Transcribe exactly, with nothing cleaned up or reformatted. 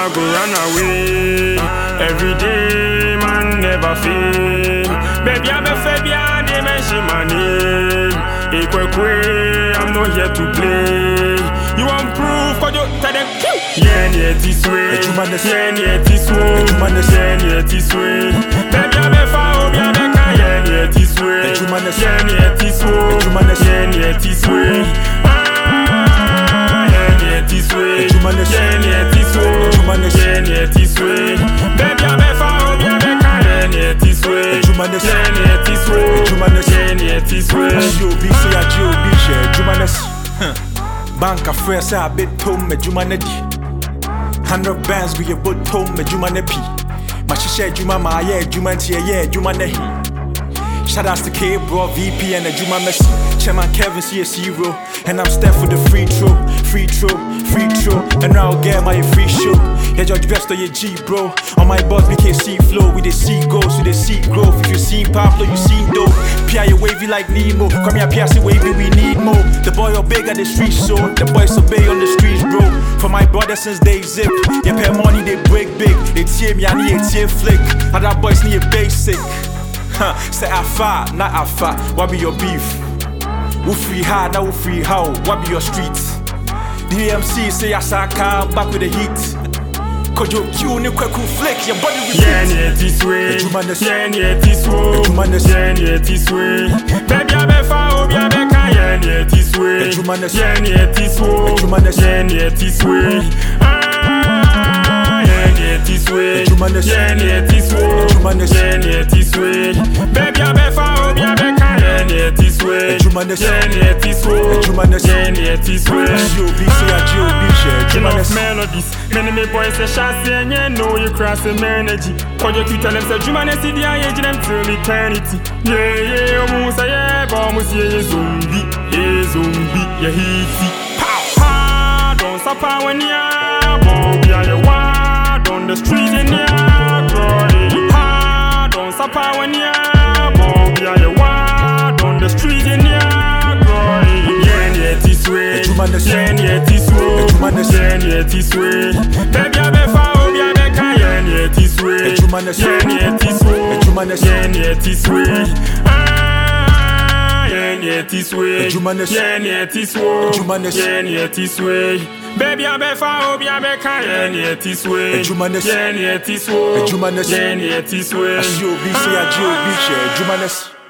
I go run away. Every day, man, never fail. Baby, I'm a Fabia, they mention my name. Equally, I'm not here to play. You want proof, cause you tell them, yeah, yeah, this way. Yeah, yeah, this way. Yeah, yeah, this way. Baby, I'm a Fabia, yeah, yeah, this way. Yeah, yeah, this way. Yeah, yeah, this way. Ah, yeah, yeah, this way. Yeah, yeah, this way. Yeah, yeah, this way. Baby, I'm a Fabia, yeah, yeah, this way. Yeah, yeah, this way. Yeah, yeah, this way. You be say a Joe be share Jumanes. Bank a friend say a bit tom me Jumanedi. Hundred bands with your boat tom me Jumanepi. Mashisha Juma ma yeah Jumanti yeah Jumanehi. Shout outs to K Bro, V P and the Juma Messi. Chairman Kevin see a zero. And I'm Steph for the free throw, free throw, free throw. And now I'll get my free show. Yeah, George Best or your G bro. On my boss we can see flow. We the see goals, we the see growth. If you see Pablo, you see dope. P I wavy like Nemo. Come here, P I C wavy, we need more. The boy are big at the street show. The boys obey on the streets, bro. For my brother since they zip. They pay money, they break big. They tear me, I need a tear flick. Other boys need a basic. Huh, say I far, not I far. What be your beef? Who free hard, now who free how? What be your streets? D M C say I saw come back with the heat. Cause you tune quick flick, your body repeat. Yeah, yeah, this way. Yeah, yeah, this way. Yeah, yeah, this way. Baby, I'm a foul, yeah, yeah, yeah, this way. Yeah, yeah, this way. Yeah, yeah, this way. Ah, yeah, yeah, this way. Yeah, yeah, this way. Yeah, yeah, this way. Baby, I'm a foul, yeah, yeah, yeah, this way. Yeah, yeah, this way. Yeah, yeah, this way. You be say a Joe be share Jumanes melodies. Many me boys say chassis and you know you cross the energy. Cause you tell them say Jumanes see the age them till eternity. Yeah, yeah, almost say yeah, but almost yeah, zombie, yeah, zombie, yeah, heat. Pow, hard on sapa when ya, Bobby and you wild on the street and ya, crying. Hard on sapa when ya, Bobby and you wild on the street and ya, crying. Yeah, yeah, this way. Yeah, yeah, this way. Yeah, yeah, this way. Baby, I'm a foul, yeah, yeah, yeah, this way. Yeah, yeah, this way. Yeah, yeah, this way. Ah, yeah, yeah, this way. Yeah, yeah, this way. Yeah, yeah, this way. Baby, I'm a foul, yeah, yeah, yeah, this way. Yeah, yeah, this way. Yeah, yeah, this way. You be say a Joe be share Jumanes.